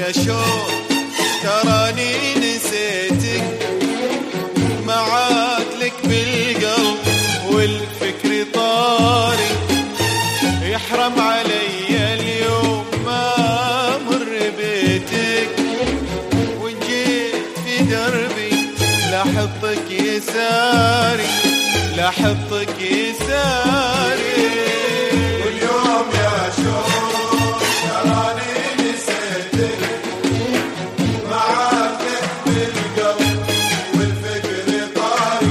يا شوق تراني نسيتك، معاك لك بالقلب والفكر طاري، يحرم علي اليوم ما مر بيتك، وإن جيت في دربي لاحظتك يساري، لاحظتك يساري. واليوم يا شوق تراني نسيتك، معاك بالقلب والفكر طاري،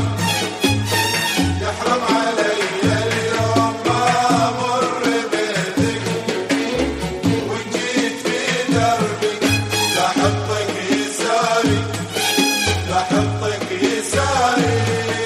يحرم علي اليوم ما مر بيتك، وإن جيت في دربي لاحظتك يساري، لاحظتك يساري.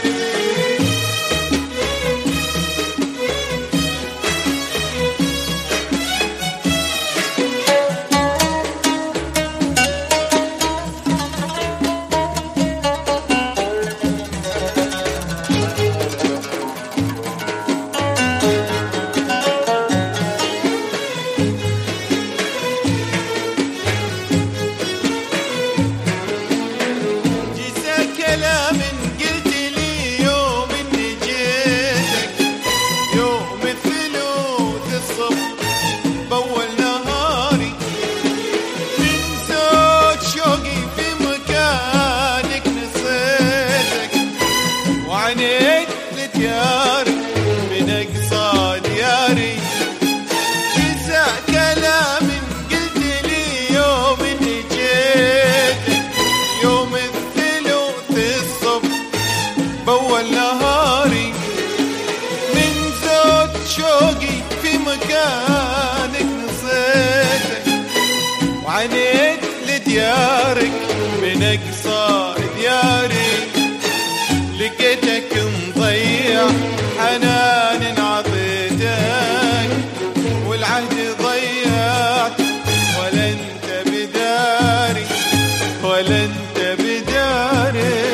كلام قلت لي يوم اني جيتك، يوم الثلوث الصبح بأول نهاري، من زود شوقي في مكانك نسيتك، وعنيت لدياري من أقصى دياري. جزاء كلام قلت لي يوم اني جيتك، يوم بأول نهاري، من زود شوقي في مكانك نسيتك، وعنيت لديارك من أقصى دياري، لقيتك مضيع حنان عطيتك، والعهد ضيعت ولا انت بداري، ولا انت بداري.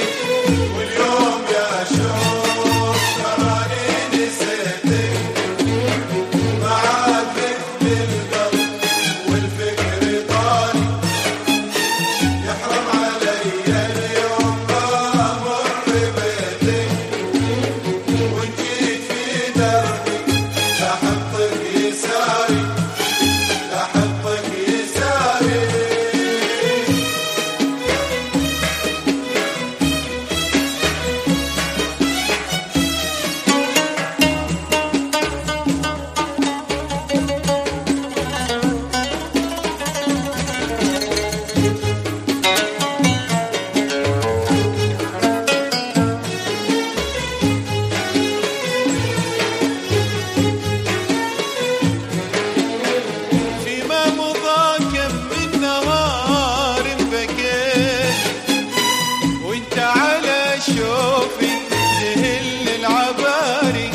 شوفي تهل العباري،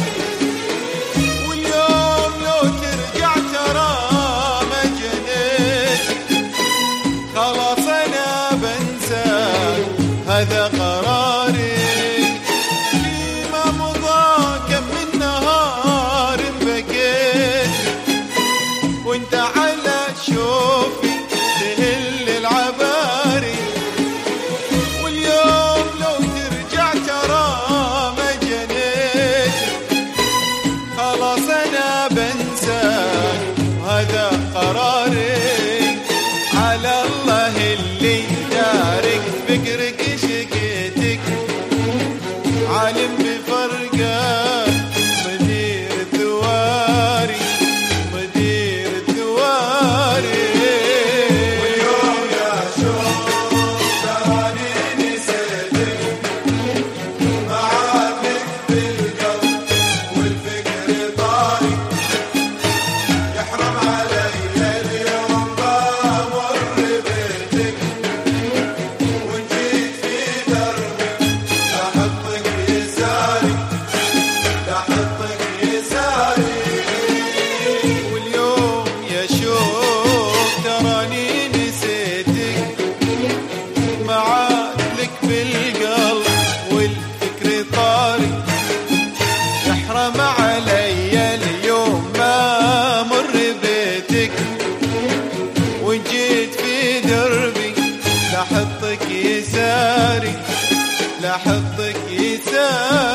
واليوم لو ترجع ترى ما جنيت، خلاص انا بنساك هذا قراري. فيما مضى كم من نهار بكيت، وانت على شوفي تهل العباري، خلاص انا بنساك وهذا قراري. على الله اللي دارك فكرك شكيتك، عالم بفرقك مدير الثواري، مدير الثواري. واليوم يا شوق تراني نسيتك، معاك بالقلب والفكر طاري، يحرم علي اليوم ما مر بيتك، وإن جيت في دربي لاحظتك يساري، لاحظتك يساري. واليوم يا شوق تراني نسيتك، معاك لك بالقلب والفكر طاري، يحرم علي اليوم ما مر بيتك، وإن جيت في دربي لا حطك يساري لا حطك يساري